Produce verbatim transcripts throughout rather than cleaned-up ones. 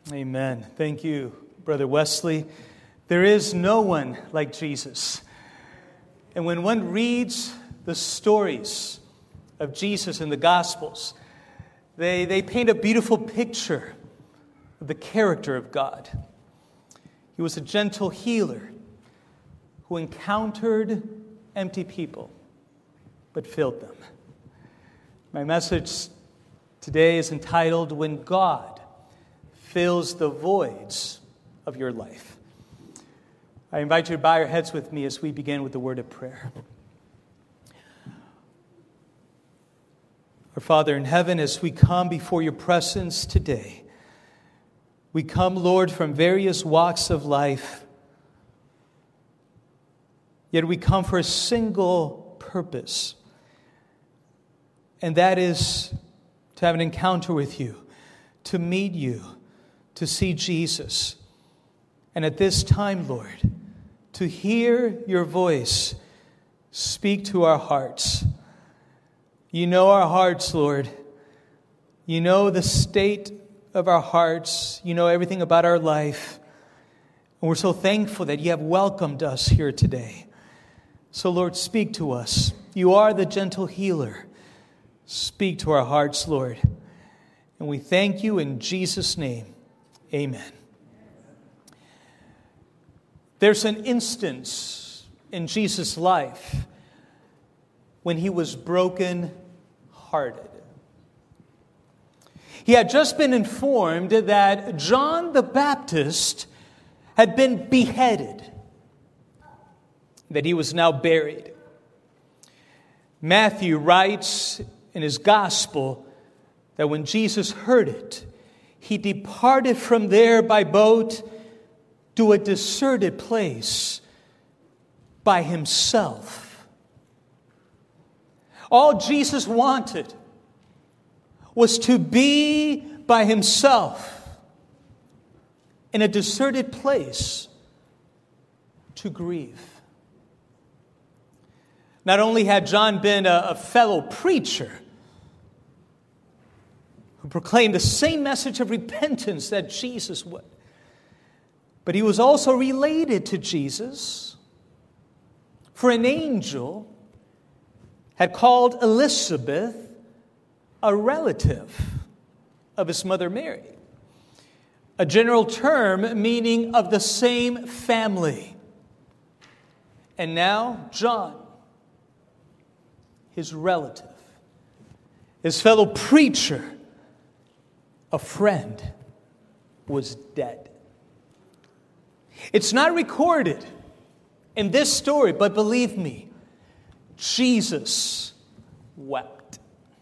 Amen. Thank you, Brother Wesley. There is no one like Jesus. And when one reads the stories of Jesus in the Gospels, they, they paint a beautiful picture of the character of God. He was a gentle healer who encountered empty people but filled them. My message today is entitled, When God Fills the Voids of Your Life. I invite you to bow your heads with me as we begin with the word of prayer. Our Father in heaven, as we come before your presence today, we come, Lord, from various walks of life, yet we come for a single purpose, and that is to have an encounter with you, to meet you, to see Jesus. And at this time, Lord, to hear your voice speak to our hearts. You know our hearts, Lord. You know the state of our hearts. You know everything about our life. And we're so thankful that you have welcomed us here today. So, Lord, speak to us. You are the gentle healer. Speak to our hearts, Lord. And we thank you in Jesus' name. Amen. There's an instance in Jesus' life when he was broken-hearted. He had just been informed that John the Baptist had been beheaded, that he was now buried. Matthew writes in his gospel that when Jesus heard it, he departed from there by boat to a deserted place by himself. All Jesus wanted was to be by himself in a deserted place to grieve. Not only had John been a, a fellow preacher who proclaimed the same message of repentance that Jesus would, but he was also related to Jesus, for an angel had called Elizabeth a relative of his mother Mary, a general term meaning of the same family. And now John, his relative, his fellow preacher, a friend, was dead. It's not recorded in this story, but believe me, Jesus wept.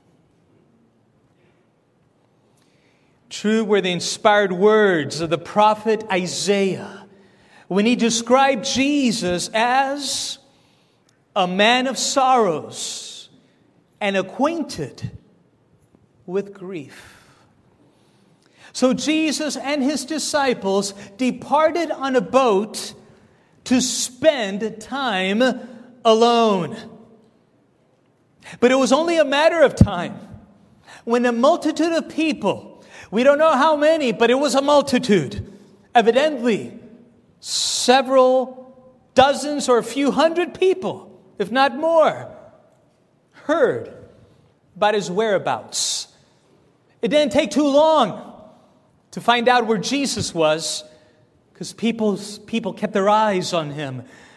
True were the inspired words of the prophet Isaiah when he described Jesus as a man of sorrows and acquainted with grief. So Jesus and his disciples departed on a boat to spend time alone. But it was only a matter of time when a multitude of people, we don't know how many, but it was a multitude, evidently several dozens or a few hundred people, if not more, heard about his whereabouts. It didn't take too long to find out where Jesus was, because people, people kept their eyes on him.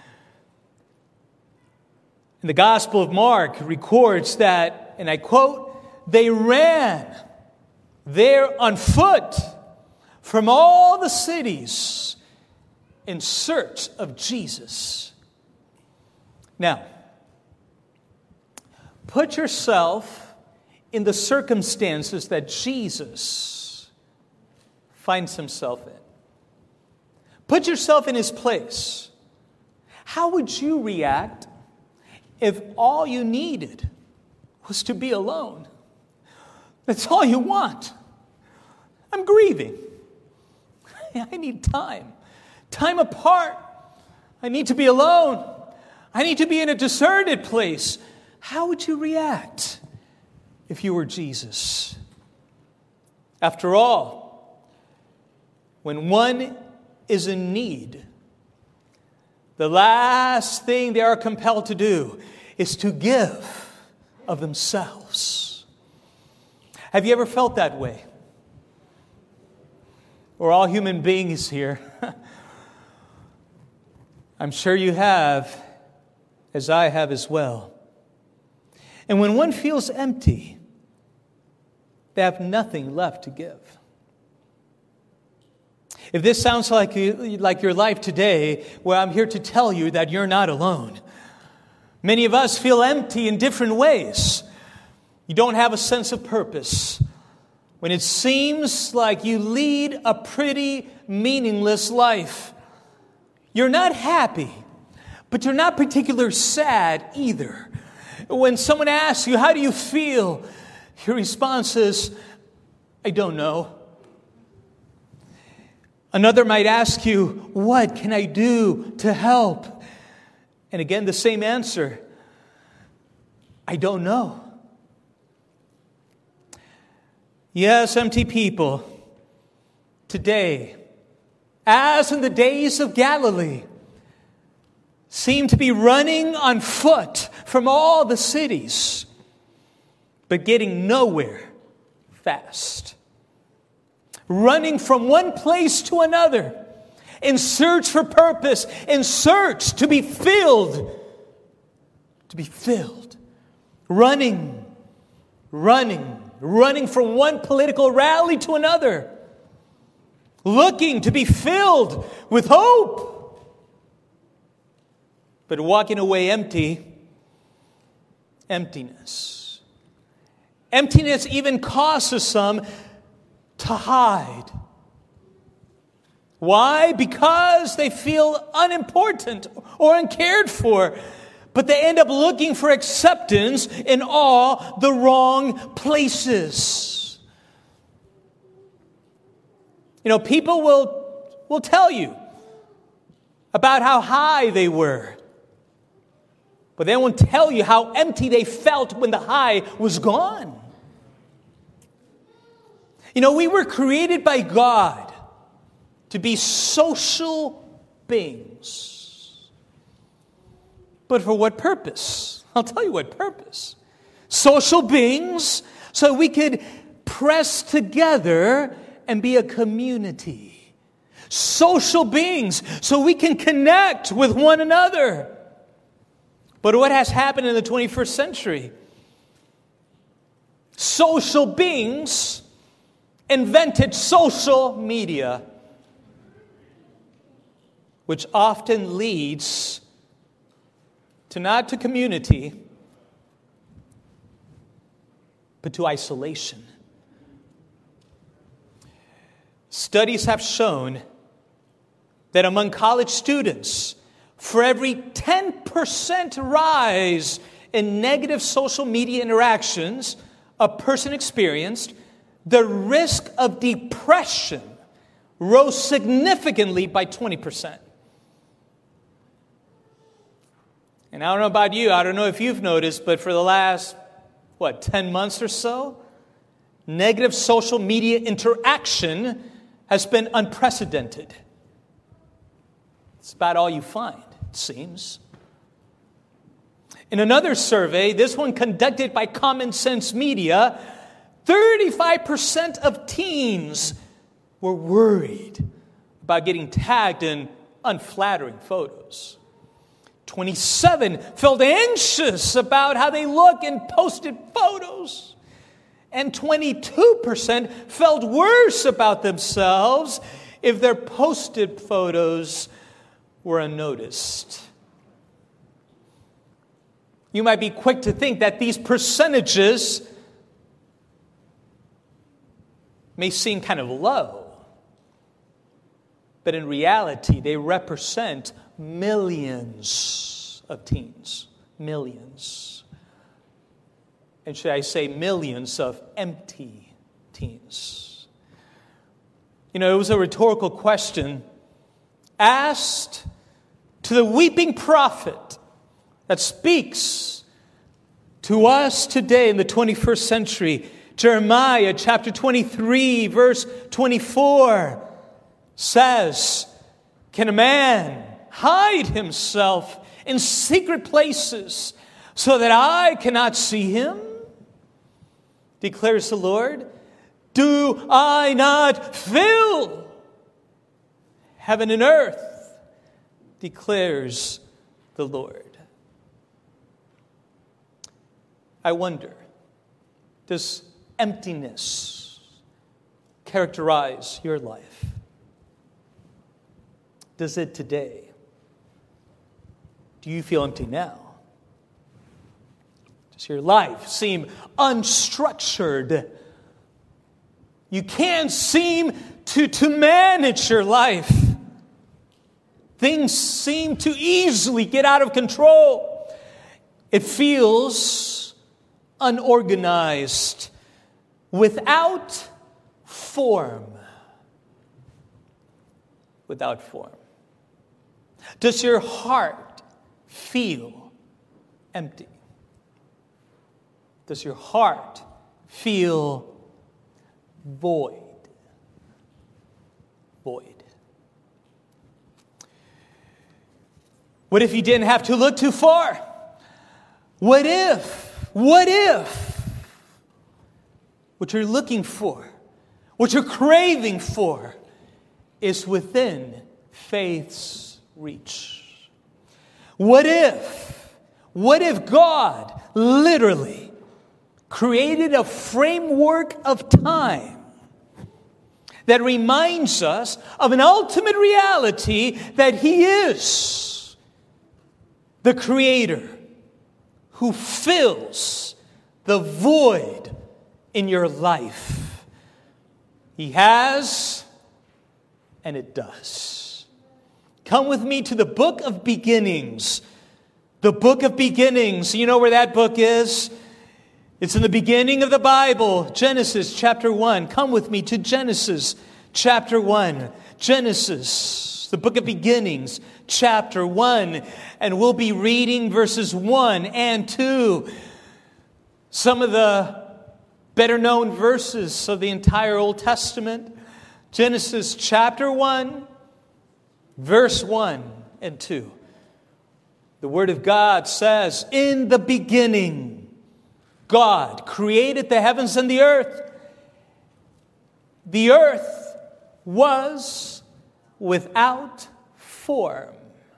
And the Gospel of Mark records that, and I quote, they ran there on foot from all the cities in search of Jesus. Now, put yourself in the circumstances that Jesus finds himself in. Put yourself in his place. How would you react if all you needed was to be alone? That's all you want. I'm grieving. I need time. Time apart. I need to be alone. I need to be in a deserted place. How would you react if you were Jesus? After all, when one is in need, the last thing they are compelled to do is to give of themselves. Have you ever felt that way? We're all human beings here. I'm sure you have, as I have as well. And when one feels empty, they have nothing left to give. If this sounds like, like your life today, well, I'm here to tell you that you're not alone. Many of us feel empty in different ways. You don't have a sense of purpose. When it seems like you lead a pretty meaningless life. You're not happy, but you're not particularly sad either. When someone asks you, how do you feel? Your response is, I don't know. Another might ask you, what can I do to help? And again, the same answer, I don't know. Yes, empty people, today, as in the days of Galilee, seem to be running on foot from all the cities, but getting nowhere fast. Running from one place to another in search for purpose, in search to be filled, to be filled. Running, running, running from one political rally to another. Looking to be filled with hope. But walking away empty, emptiness. Emptiness even causes some to hide. Why? Because they feel unimportant or uncared for. But they end up looking for acceptance in all the wrong places. You know, people will, will tell you about how high they were. But they won't tell you how empty they felt when the high was gone. You know, we were created by God to be social beings. But for what purpose? I'll tell you what purpose. Social beings so we could press together and be a community. Social beings so we can connect with one another. But what has happened in the twenty-first century? Social beings invented social media, which often leads to not to community, but to isolation. Studies have shown that among college students, for every ten percent rise in negative social media interactions a person experienced, the risk of depression rose significantly by twenty percent. And I don't know about you, I don't know if you've noticed, but for the last, what, ten months or so, negative social media interaction has been unprecedented. It's about all you find, it seems. In another survey, this one conducted by Common Sense Media, thirty-five percent of teens were worried about getting tagged in unflattering photos. twenty-seven felt anxious about how they look in posted photos. And twenty-two percent felt worse about themselves if their posted photos were unnoticed. You might be quick to think that these percentages may seem kind of low, but in reality, they represent millions of teens. Millions. And should I say millions of empty teens. You know, it was a rhetorical question asked to the weeping prophet that speaks to us today in the twenty-first century. Jeremiah chapter twenty-three, verse twenty-four. says, can a man hide himself in secret places so that I cannot see him? Declares the Lord. Do I not fill heaven and earth? Declares the Lord. I wonder, does emptiness characterize your life? Does it today? Do you feel empty now? Does your life seem unstructured? You can't seem to, to manage your life. Things seem to easily get out of control. It feels unorganized, without form. Without form. Does your heart feel empty? Does your heart feel void? Void. What if you didn't have to look too far? What if, what if what you're looking for, what you're craving for, is within faith's reach? What if, what if God literally created a framework of time that reminds us of an ultimate reality that He is the Creator who fills the void in your life? He has, and it does. Come with me to the book of beginnings. The book of beginnings. You know where that book is? It's in the beginning of the Bible, Genesis chapter one. Come with me to Genesis chapter one. Genesis, the book of beginnings, chapter one. And we'll be reading verses one and two. Some of the better known verses of the entire Old Testament. Genesis chapter one, verse one and two. The Word of God says, in the beginning, God created the heavens and the earth. The earth was without form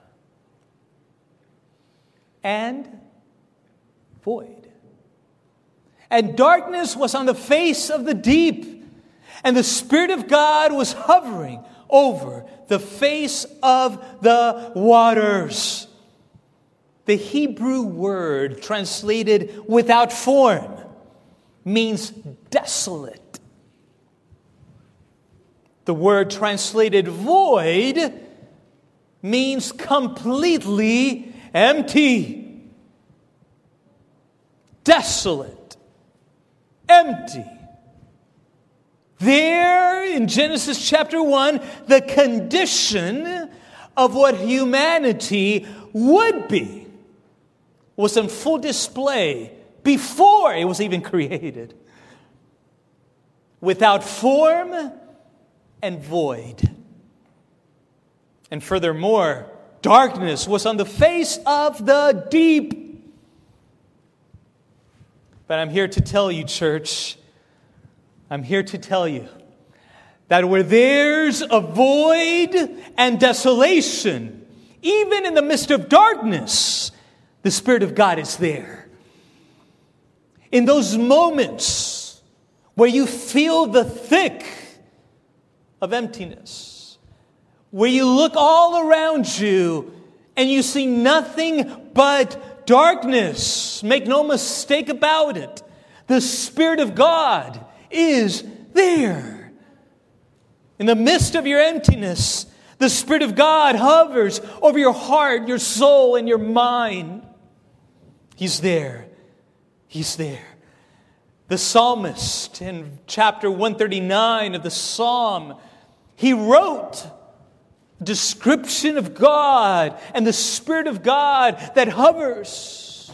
and void. And darkness was on the face of the deep, and the Spirit of God was hovering over the face of the waters. The Hebrew word translated without form means desolate. The word translated void means completely empty. Desolate. Empty. There in Genesis chapter one, the condition of what humanity would be was in full display before it was even created. Without form and void. And furthermore, darkness was on the face of the deep. But I'm here to tell you, church, I'm here to tell you that where there's a void and desolation, even in the midst of darkness, the Spirit of God is there. In those moments where you feel the thick of emptiness, where you look all around you and you see nothing but darkness, make no mistake about it, the Spirit of God is there. In the midst of your emptiness, the Spirit of God hovers over your heart, your soul, and your mind. He's there. He's there. The psalmist in chapter one thirty-nine of the Psalm, he wrote a description of God and the Spirit of God that hovers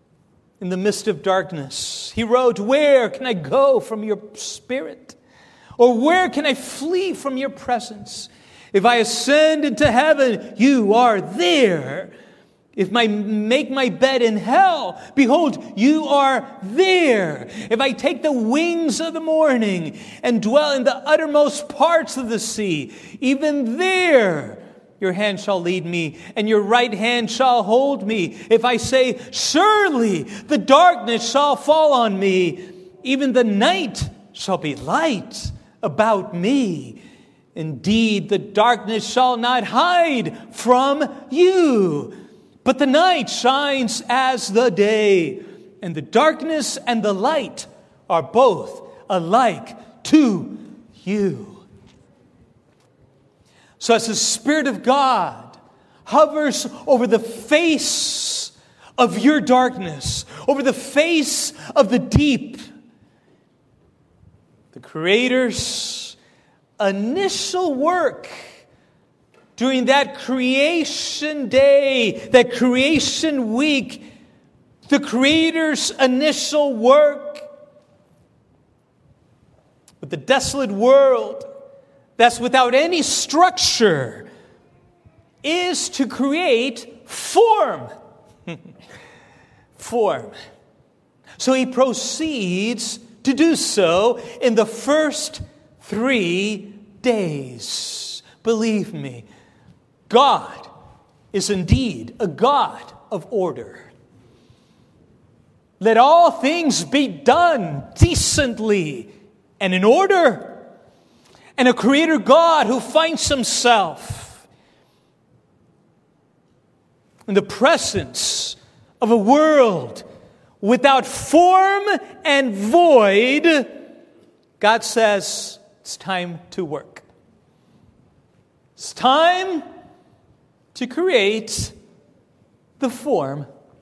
in the midst of darkness. He wrote, "Where can I go from your Spirit? Or where can I flee from your presence? If I ascend into heaven, you are there. If I make my bed in hell, behold, you are there. If I take the wings of the morning and dwell in the uttermost parts of the sea, even there your hand shall lead me, and your right hand shall hold me. If I say, surely the darkness shall fall on me, even the night shall be light about me. Indeed, the darkness shall not hide from you. But the night shines as the day, and the darkness and the light are both alike to you. So as the Spirit of God hovers over the face of your darkness, over the face of the deep, the Creator's initial work during that creation day, that creation week, the Creator's initial work with the desolate world that's without any structure is to create form. Form. So he proceeds to do so in the first three days. Believe me, God is indeed a God of order. Let all things be done decently and in order. And a Creator God who finds himself in the presence of a world without form and void, God says, it's time to work. It's time to create the form.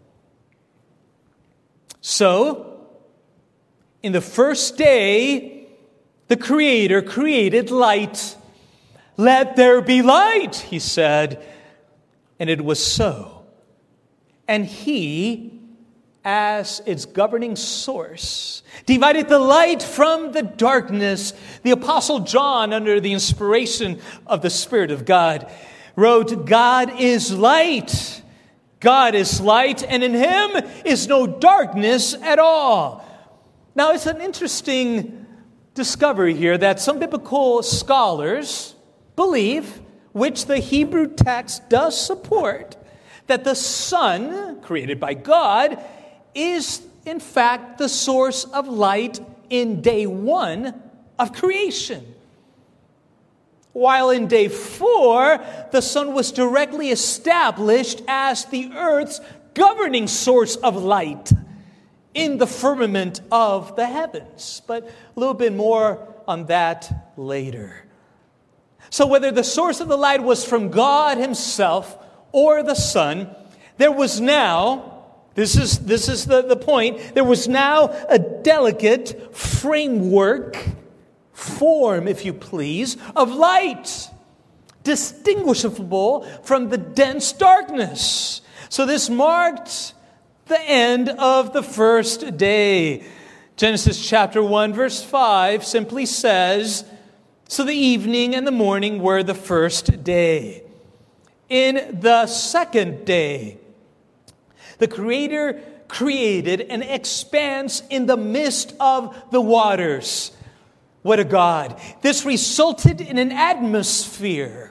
So, in the first day, the Creator created light. Let there be light, he said. And it was so. And he, as its governing source, divided the light from the darkness. The Apostle John, under the inspiration of the Spirit of God, wrote, God is light. God is light, and in him is no darkness at all. Now, it's an interesting discovery here that some biblical scholars believe, which the Hebrew text does support, that the sun, created by God, is in fact the source of light in day one of creation. While in day four, the sun was directly established as the earth's governing source of light in the firmament of the heavens. But a little bit more on that later. So whether the source of the light was from God himself or the sun, there was now, this is, this is the, the point, there was now a delicate framework, form, if you please, of light, distinguishable from the dense darkness. So this marked the end of the first day. Genesis chapter one, verse five simply says, so the evening and the morning were the first day. In the second day, the Creator created an expanse in the midst of the waters. What a God. This resulted in an atmosphere,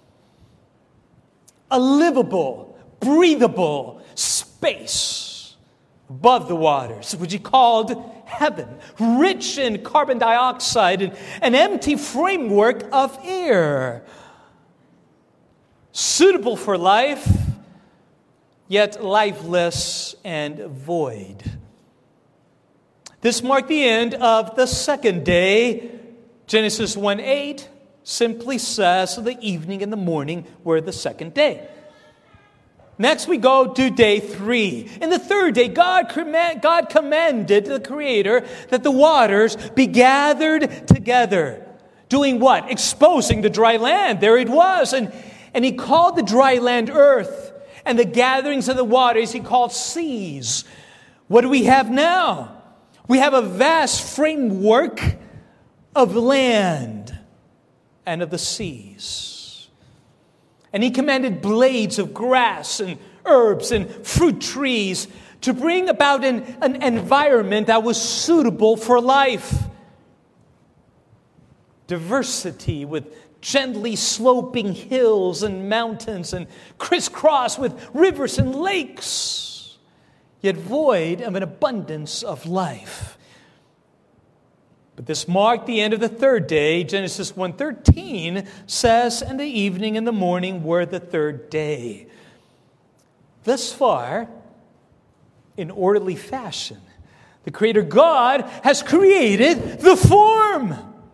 a livable, breathable space above the waters, which he called heaven, rich in carbon dioxide and an empty framework of air, suitable for life, yet lifeless and void. This marked the end of the second day. Genesis one eight simply says, so the evening and the morning were the second day. Next we go to day three. In the third day, God, command, God commanded the Creator that the waters be gathered together. Doing what? Exposing the dry land. There it was. And, and he called the dry land earth. And the gatherings of the waters he called seas. What do we have now? We have a vast framework of land and of the seas. And he commanded blades of grass and herbs and fruit trees to bring about an, an environment that was suitable for life. Diversity with gently sloping hills and mountains and crisscross with rivers and lakes, yet void of an abundance of life. But this marked the end of the third day. Genesis one thirteen says, and the evening and the morning were the third day. Thus far, in orderly fashion, the Creator God has created the form.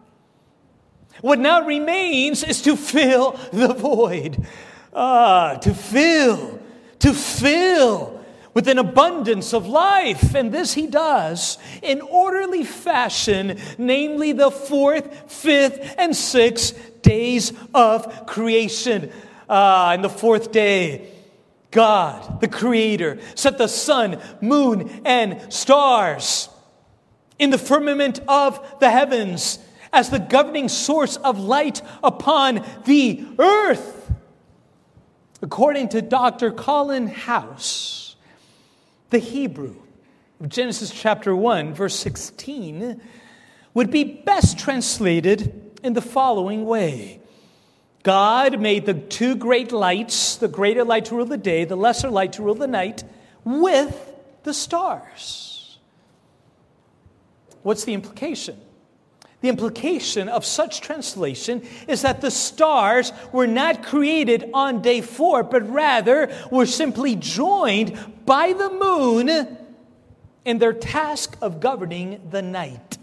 What now remains is to fill the void. Ah, to fill, to fill with an abundance of life. And this he does in orderly fashion, namely the fourth, fifth, and sixth days of creation. Ah, and the fourth day, God, the Creator, set the sun, moon, and stars in the firmament of the heavens as the governing source of light upon the earth. According to Doctor Colin House, the Hebrew of Genesis chapter one, verse sixteen, would be best translated in the following way. God made the two great lights, the greater light to rule the day, the lesser light to rule the night, with the stars. What's the implication? The implication of such translation is that the stars were not created on day four, but rather were simply joined by the moon in their task of governing the night.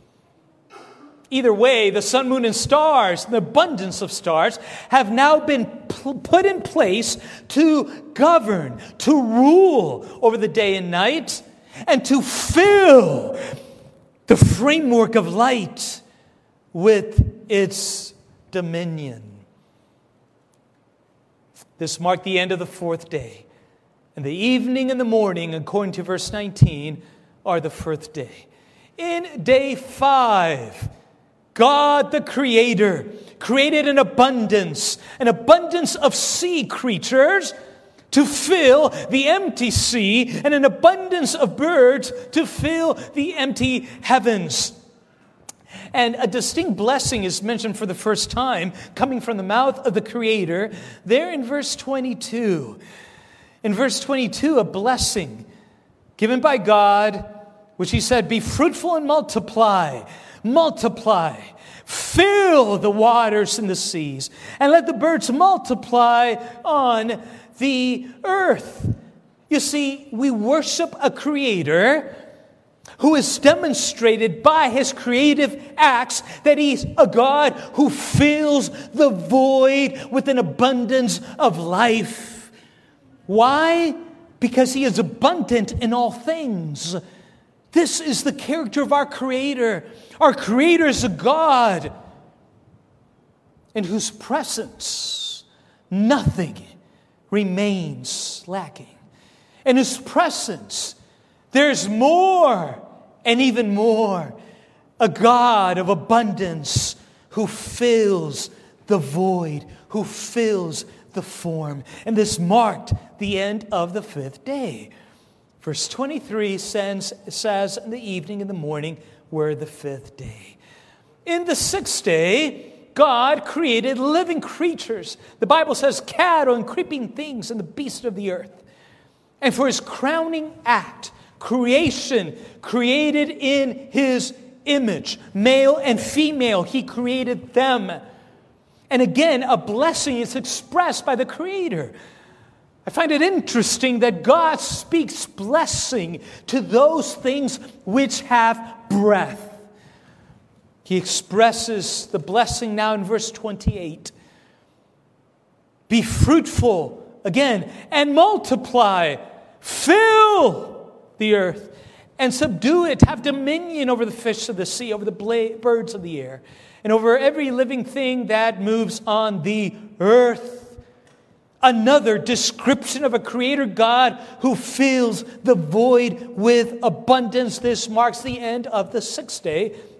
Either way, the sun, moon, and stars, the abundance of stars, have now been put in place to govern, to rule over the day and night, and to fill the framework of light with its dominion. This marked the end of the fourth day. And the evening and the morning, according to verse nineteen, are the fourth day. In day five, God the Creator created an abundance, an abundance of sea creatures to fill the empty sea, and an abundance of birds to fill the empty heavens. And a distinct blessing is mentioned for the first time, coming from the mouth of the Creator, there in verse twenty-two. In verse twenty-two, a blessing given by God, which he said, be fruitful and multiply, multiply, fill the waters and the seas, and let the birds multiply on the earth. You see, we worship a Creator who is demonstrated by his creative acts that he's a God who fills the void with an abundance of life. Why? Because he is abundant in all things. This is the character of our Creator. Our Creator is a God in whose presence nothing remains lacking. In his presence, there's more and even more. A God of abundance who fills the void, who fills the form. And this marked the end of the fifth day. Verse twenty-three says, says, in the evening and the morning were the fifth day. In the sixth day, God created living creatures. The Bible says cattle and creeping things and the beasts of the earth. And for his crowning act, creation created in his image, male and female, he created them. And again, a blessing is expressed by the Creator. I find it interesting that God speaks blessing to those things which have breath. He expresses the blessing now in verse twenty-eight. Be fruitful, again, and multiply. Fill the earth and subdue it. Have dominion over the fish of the sea, over the bla- birds of the air, and over every living thing that moves on the earth. Another description of a Creator God who fills the void with abundance. This marks the end of the sixth day.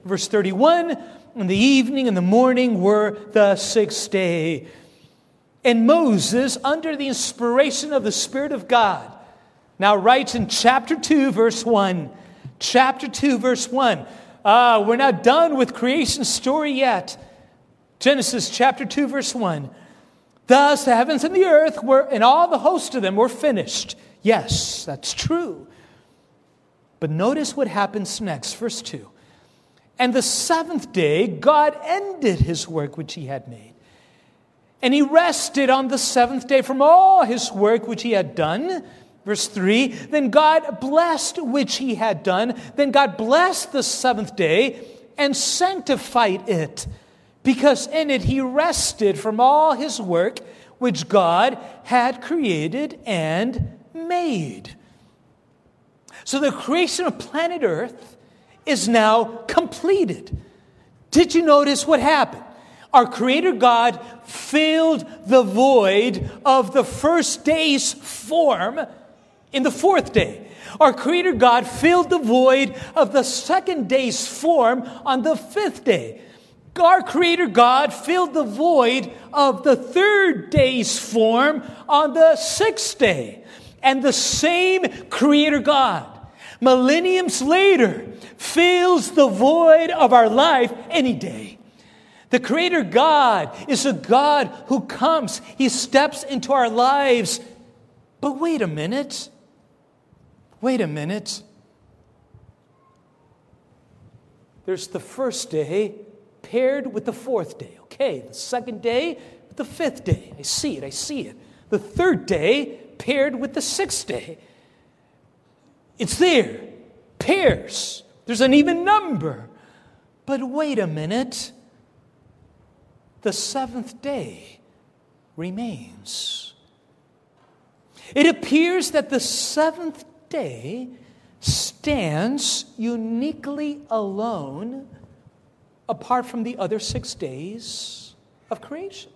Verse thirty-one, and the evening and the morning were the sixth day. And Moses, under the inspiration of the Spirit of God, now writes in chapter two, verse one. Chapter two, verse one. Uh, we're not done with creation story yet. Genesis chapter two, verse one. Thus the heavens and the earth were, and all the host of them were finished. Yes, that's true. But notice what happens next, verse two. And the seventh day, God ended his work which he had made. And he rested on the seventh day from all his work which he had done. Verse three, then God blessed which he had done. Then God blessed the seventh day and sanctified it, because in it he rested from all his work which God had created and made. So the creation of planet Earth is now completed. Did you notice what happened? Our Creator God filled the void of the first day's form in the fourth day. Our Creator God filled the void of the second day's form on the fifth day. Our Creator God filled the void of the third day's form on the sixth day. And the same Creator God, millenniums later, fills the void of our life any day. The Creator God is a God who comes. He steps into our lives. But wait a minute. Wait a minute. There's the first day paired with the fourth day. Okay, the second day with the fifth day. I see it, I see it. The third day paired with the sixth day. It's there. Pairs. There's an even number. But wait a minute. The seventh day remains. It appears that the seventh day stands uniquely alone apart from the other six days of creation.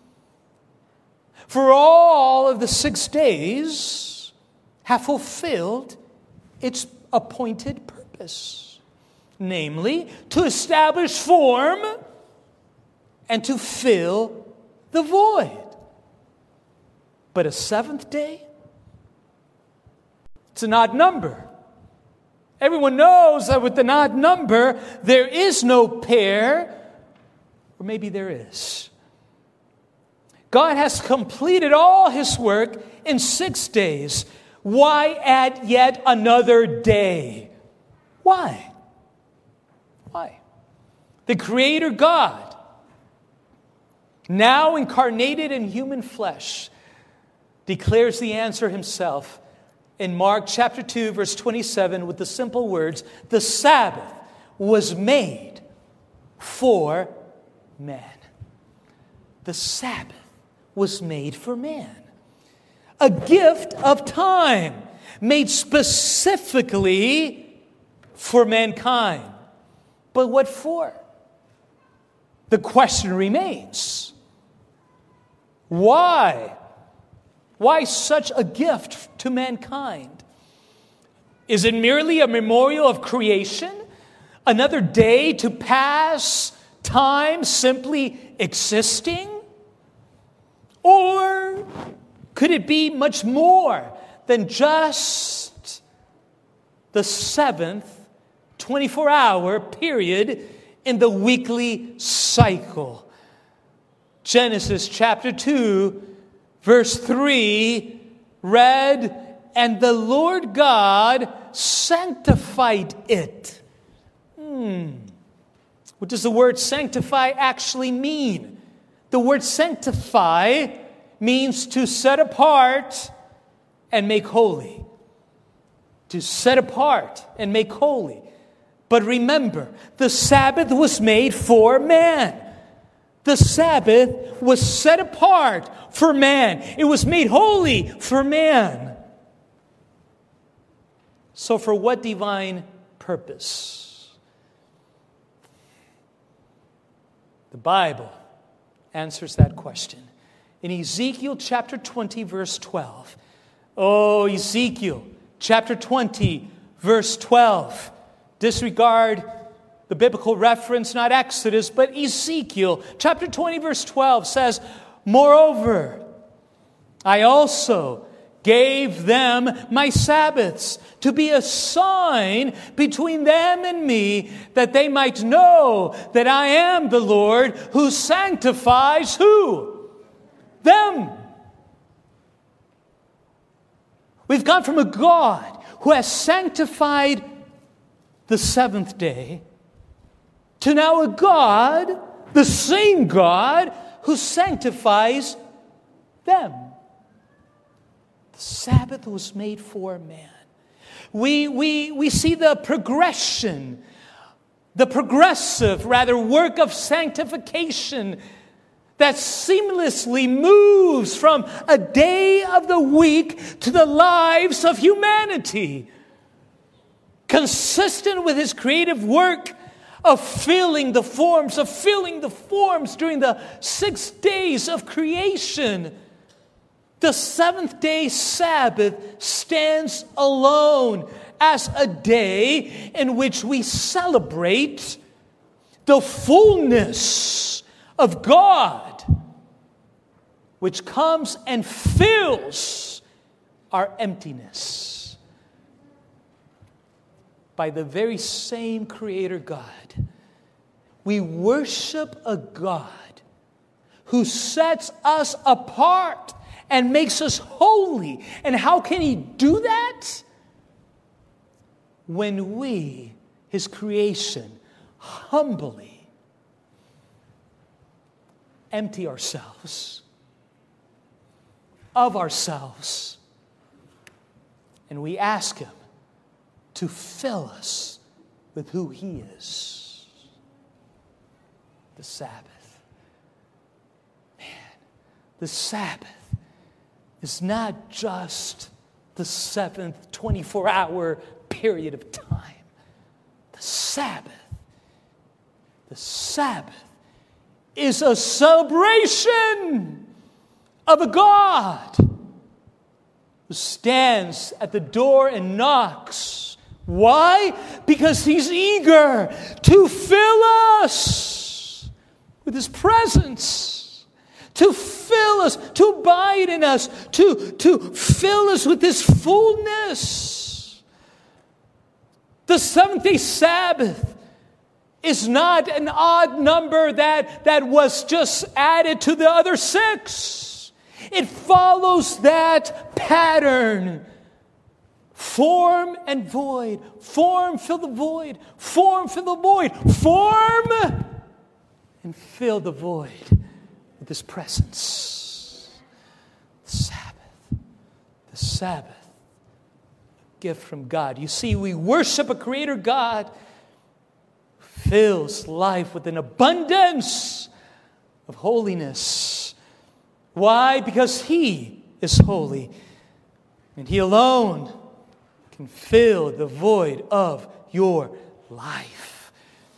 For all of the six days have fulfilled its appointed purpose, namely to establish form and to fill the void. But a seventh day, it's an odd number. Everyone knows that with an odd number, there is no pair, or maybe there is. God has completed all his work in six days. Why add yet another day? Why? Why? The Creator God, now incarnated in human flesh, declares the answer himself in Mark chapter two, verse twenty-seven, with the simple words, the Sabbath was made for man. The Sabbath was made for man. A gift of time made specifically for mankind. But what for? The question remains. Why? Why such a gift to mankind? Is it merely a memorial of creation? Another day to pass time simply existing? Or could it be much more than just the seventh twenty-four hour period in the weekly cycle? Genesis chapter two, verse three read, and the Lord God sanctified it. Hmm. What does the word sanctify actually mean? The word sanctify means to set apart and make holy. To set apart and make holy. But remember, the Sabbath was made for man. The Sabbath was set apart for man. It was made holy for man. So for what divine purpose? The Bible answers that question. In Ezekiel chapter twenty, verse twelve. Oh, Ezekiel chapter twenty, verse twelve. Disregard The biblical reference, not Exodus, but Ezekiel. Chapter twenty, verse twelve says, "Moreover, I also gave them my Sabbaths to be a sign between them and me, that they might know that I am the Lord who sanctifies" who? Them. We've gone from a God who has sanctified the seventh day to now a God, the same God, who sanctifies them. The Sabbath was made for man. We, we, we see the progression, the progressive, rather, work of sanctification that seamlessly moves from a day of the week to the lives of humanity, consistent with His creative work of filling the forms, of filling the forms during the six days of creation. The seventh day Sabbath stands alone as a day in which we celebrate the fullness of God, which comes and fills our emptiness. By the very same Creator God, we worship a God who sets us apart and makes us holy. And how can He do that? When we, His creation, humbly empty ourselves of ourselves, and we ask Him to fill us with who He is. The Sabbath. Man, the Sabbath is not just the seventh twenty-four hour period of time. The Sabbath, the Sabbath is a celebration of a God who stands at the door and knocks. Why? Because He's eager to fill us with His presence, to fill us, to abide in us, to, to fill us with His fullness. The seventh-day Sabbath is not an odd number that, that was just added to the other six. It follows that pattern. Form and void. Form, fill the void. Form, fill the void. Form and fill the void with His presence. The Sabbath. The Sabbath. A gift from God. You see, we worship a Creator God who fills life with an abundance of holiness. Why? Because He is holy. And He alone can fill the void of your life.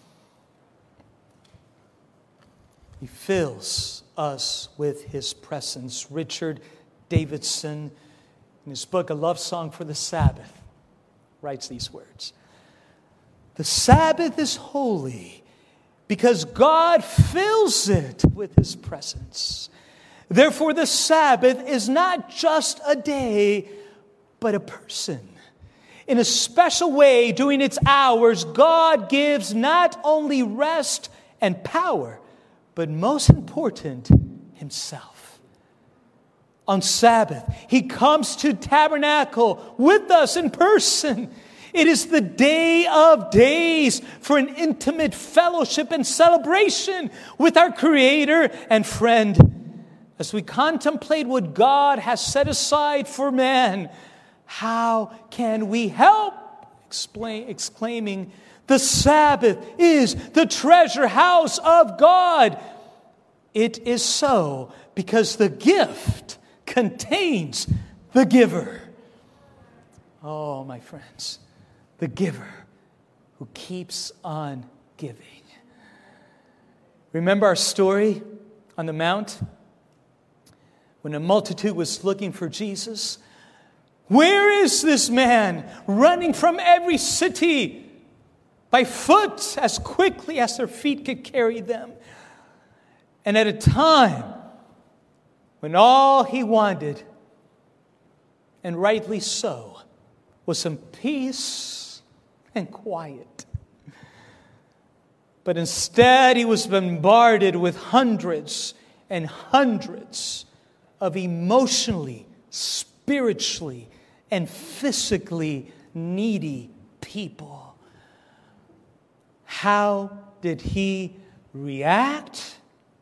He fills us with His presence. Richard Davidson, in his book, A Love Song for the Sabbath, writes these words. The Sabbath is holy because God fills it with His presence. Therefore, the Sabbath is not just a day, but a person. In a special way, during its hours, God gives not only rest and power, but most important, Himself. On Sabbath, He comes to tabernacle with us in person. It is the day of days for an intimate fellowship and celebration with our Creator and friend. As we contemplate what God has set aside for man, how can we help explain, exclaiming, the Sabbath is the treasure house of God? It is so because the gift contains the giver. Oh, my friends, the giver who keeps on giving. Remember our story on the Mount? When a multitude was looking for Jesus, where is this man running from every city, by foot as quickly as their feet could carry them. And at a time when all he wanted, and rightly so, was some peace and quiet. But instead, he was bombarded with hundreds and hundreds of emotionally, spiritually, and physically needy people. How did he react?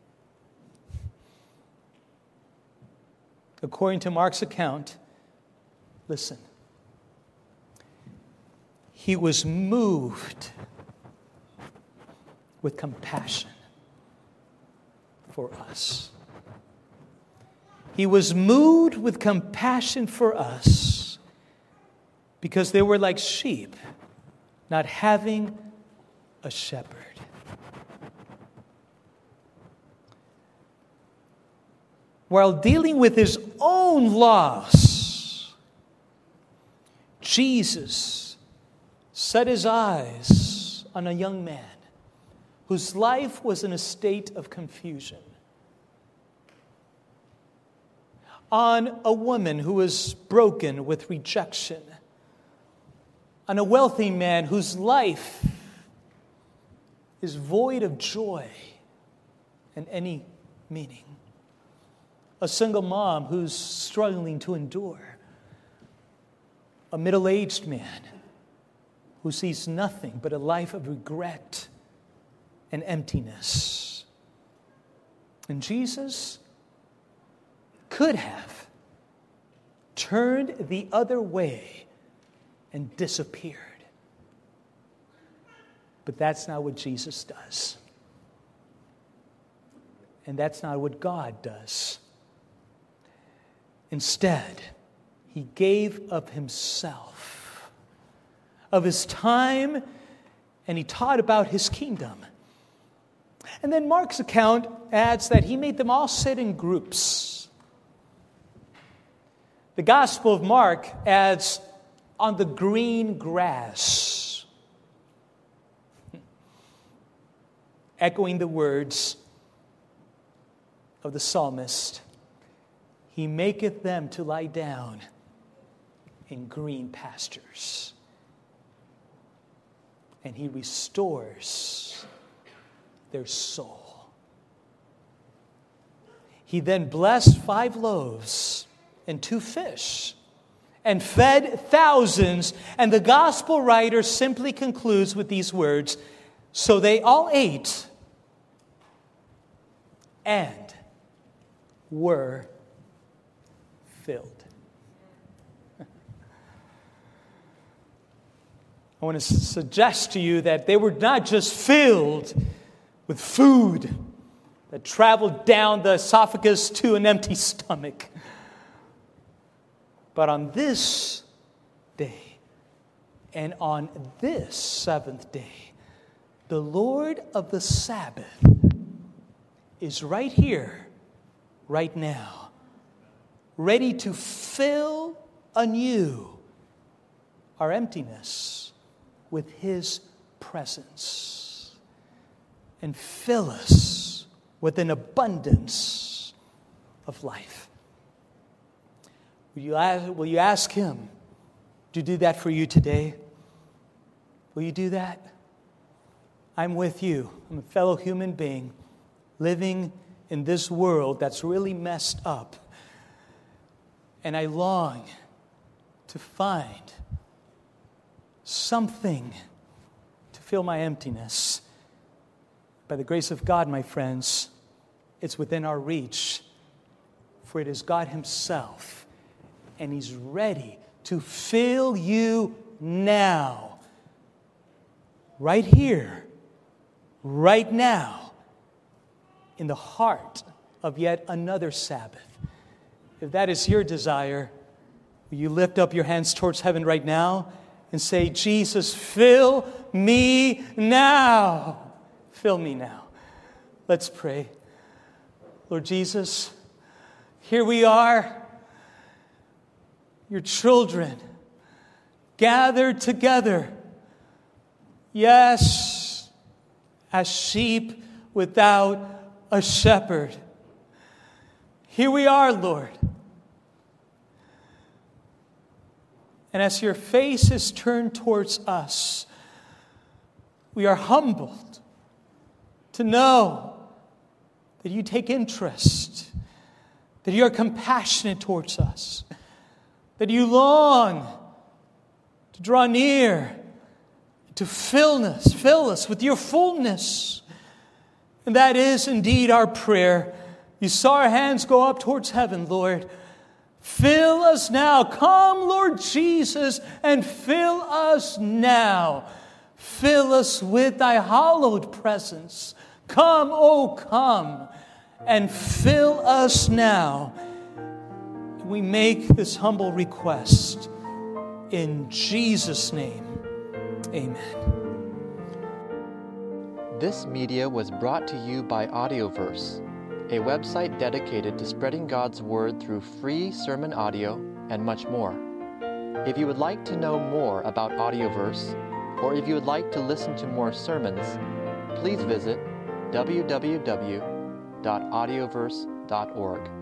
According to Mark's account, listen, he was moved with compassion for us. He was moved with compassion for us because they were like sheep, not having a shepherd. While dealing with his own loss, Jesus set his eyes on a young man whose life was in a state of confusion, on a woman who was broken with rejection, on a wealthy man whose life is void of joy and any meaning, a single mom who's struggling to endure, a middle-aged man who sees nothing but a life of regret and emptiness. And Jesus could have turned the other way and disappeared. But that's not what Jesus does. And that's not what God does. Instead, he gave of himself, of his time, and he taught about his kingdom. And then Mark's account adds that he made them all sit in groups. The Gospel of Mark adds, on the green grass, echoing the words of the psalmist, he maketh them to lie down in green pastures, and he restores their soul. He then blessed five loaves and two fish and fed thousands. And the gospel writer simply concludes with these words, so they all ate and were filled. I want to suggest to you that they were not just filled with food that traveled down the esophagus to an empty stomach. But on this day, and on this seventh day, the Lord of the Sabbath is right here, right now, ready to fill anew our emptiness with His presence and fill us with an abundance of life. Will you ask, will you ask Him to do that for you today? Will you do that? I'm with you. I'm a fellow human being living in this world that's really messed up. And I long to find something to fill my emptiness. By the grace of God, my friends, it's within our reach. For it is God Himself, and He's ready to fill you now. Right here, right now, in the heart of yet another Sabbath. If that is your desire, will you lift up your hands towards heaven right now and say, Jesus, fill me now. Fill me now. Let's pray. Lord Jesus, here we are, your children, gathered together, Yes, as sheep without a shepherd. Here we are, Lord. And as your face is turned towards us, we are humbled to know that you take interest, that you are compassionate towards us, that you long to draw near, to fill us, fill us with your fullness. And that is indeed our prayer. You saw our hands go up towards heaven, Lord. Fill us now. Come, Lord Jesus, and fill us now. Fill us with thy hallowed presence. Come, oh come, and fill us now. We make this humble request in Jesus' name. Amen. This media was brought to you by Audioverse, a website dedicated to spreading God's Word through free sermon audio and much more. If you would like to know more about Audioverse, or if you would like to listen to more sermons, please visit w w w dot audioverse dot org.